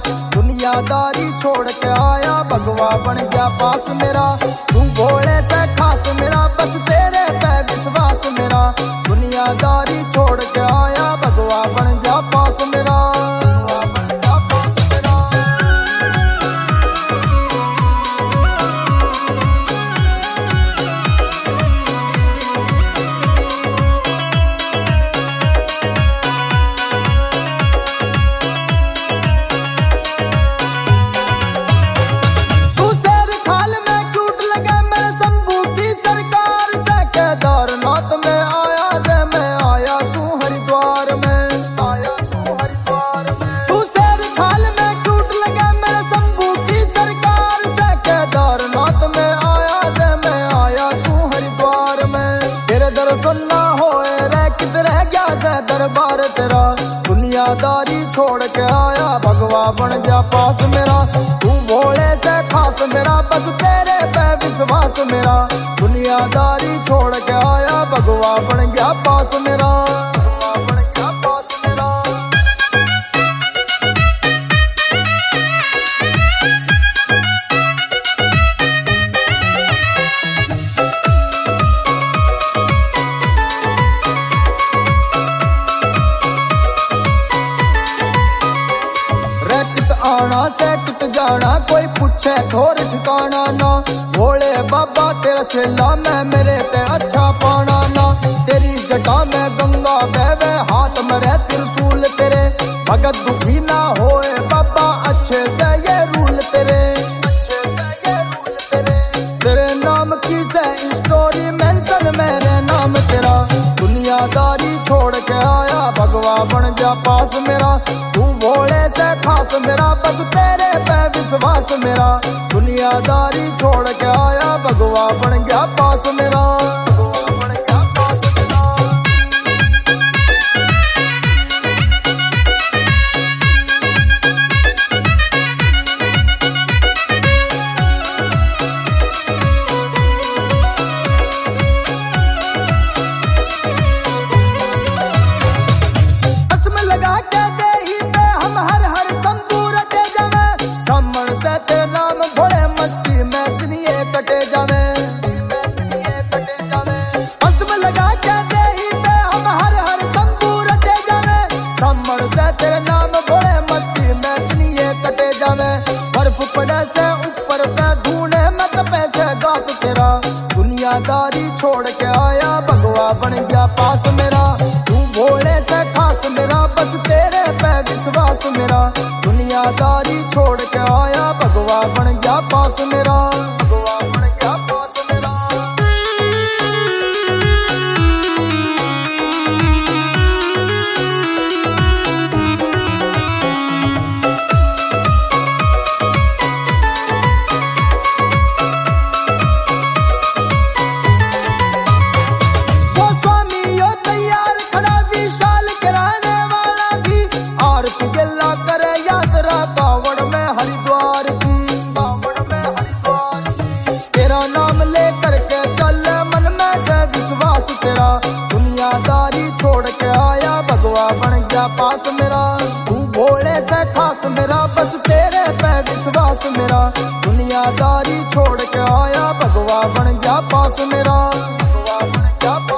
दुनियादारी छोड़ के आया भगवा बन गया पास मेरा। तू भोले से खास मेरा बस तेरे पे विश्वास मेरा। दुनियादारी छोड़ के आया भगवा बन गया पास मेरा। सुनना होए रे किधर गया से दरबार तेरा। दुनियादारी छोड़ के आया भगवा बन गया पास मेरा। तू भोले से खास मेरा बस तेरे पे विश्वास मेरा। दुनियादारी छोड़ के आया भगवा बन गया पास मेरा। आना से कित जाना कोई पूछे ठोर ठिकाना ना। भोले बाबा तेरा चेला मैं मेरे पे अच्छा पाना ना। तेरी जटा में गंगा बहवे हाथ में रहे त्रिशूल तेरे। भगत दुखी ना होए बाबा अच्छे से ये रूल तेरे। अच्छे से ये रूल तेरे। तेरे नाम की से स्टोरी मेंशन मेरे नाम तेरा। दुनियादारी छोड़ के आया भगवा बन गया पास मेरा। तू भोले से खास मेरा बस तेरे पे विश्वास मेरा। दुनियादारी छोड़ के आया भगवा बन गया पास मेरा। तेरे नाम भोले मस्ती में दुनिया कटे जावे। बर्फ पड़े से ऊपर पे धूने में तपे से गात तेरा। दुनियादारी छोड़ के आया भगवा बन गया पास मेरा। तू भोले से खास मेरा बस तेरे पे विश्वास मेरा। दुनियादारी छोड़ के आया भगवा बन गया पास मेरा। भगवा बन गया पास मेरा। दुनियादारी छोड़ के आया भगवा बन गया पास मेरा। तू भोले से खास मेरा बस तेरे पे विश्वास मेरा। दुनियादारी छोड़ के आया भगवा बन गया पास मेरा। भगवा बन गया।